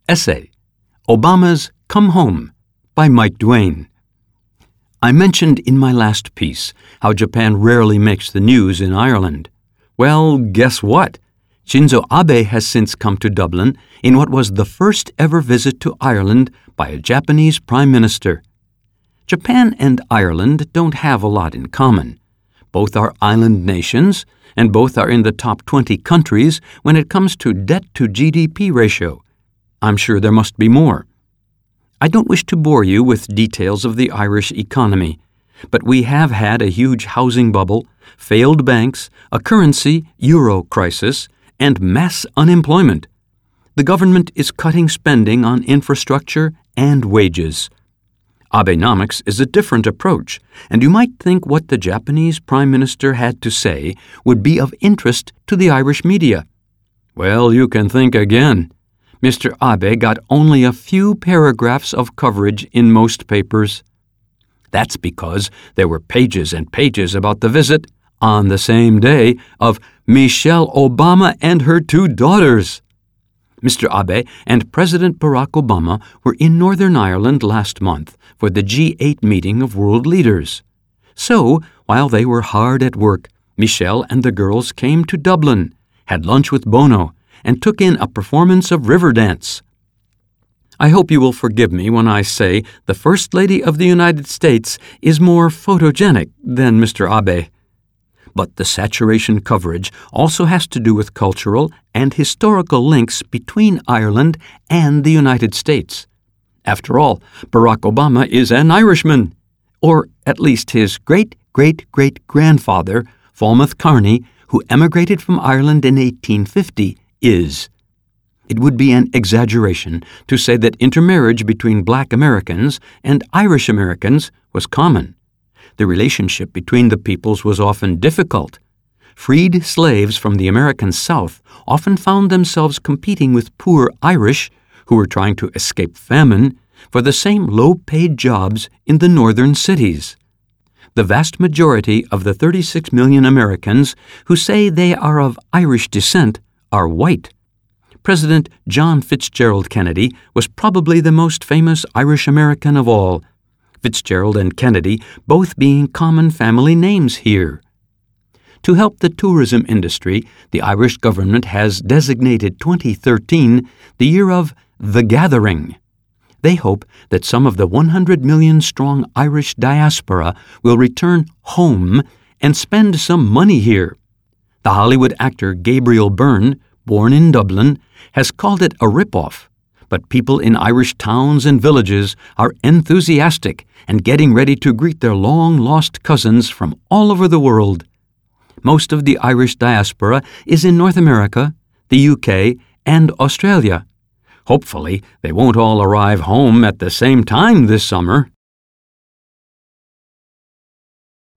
Essay, Obama's Come Home, by Mike Duane. I mentioned in my last piece how Japan rarely makes the news in Ireland. Well, guess what? Shinzo Abe has since come to Dublin in what was the first ever visit to Ireland by a Japanese prime minister. Japan and Ireland don't have a lot in common. Both are island nations, and both are in the top 20 countries when it comes to debt-to-GDP ratio. I'm sure there must be more. I don't wish to bore you with details of the Irish economy, but we have had a huge housing bubble, failed banks, a currency, euro crisis, and mass unemployment. The government is cutting spending on infrastructure and wages. Abenomics is a different approach, and you might think what the Japanese Prime Minister had to say would be of interest to the Irish media. Well, you can think again. Mr. Abe got only a few paragraphs of coverage in most papers. That's because there were pages and pages about the visit, on the same day, of Michelle Obama and her 2 daughters. Mr. Abe and President Barack Obama were in Northern Ireland last month for the G8 meeting of world leaders. So, while they were hard at work, Michelle and the girls came to Dublin, had lunch with Bono, and took in a performance of Riverdance. I hope you will forgive me when I say the First Lady of the United States is more photogenic than Mr. Abe. But the saturation coverage also has to do with cultural and historical links between Ireland and the United States. After all, Barack Obama is an Irishman, or at least his great-great-great-grandfather, Falmouth Carney, who emigrated from Ireland in 1850, is. It would be an exaggeration to say that intermarriage between Black Americans and Irish Americans was common. The relationship between the peoples was often difficult. Freed slaves from the American South often found themselves competing with poor Irish, who were trying to escape famine, for the same low-paid jobs in the northern cities. The vast majority of the 36 million Americans who say they are of Irish descent are white. President John Fitzgerald Kennedy was probably the most famous Irish American of all, Fitzgerald and Kennedy both being common family names here. To help the tourism industry, the Irish government has designated 2013 the year of The Gathering. They hope that some of the 100 million-strong Irish diaspora will return home and spend some money here. The Hollywood actor Gabriel Byrne, born in Dublin, has called it a ripoff. But people in Irish towns and villages are enthusiastic and getting ready to greet their long-lost cousins from all over the world. Most of the Irish diaspora is in North America, the UK, and Australia. Hopefully, they won't all arrive home at the same time this summer.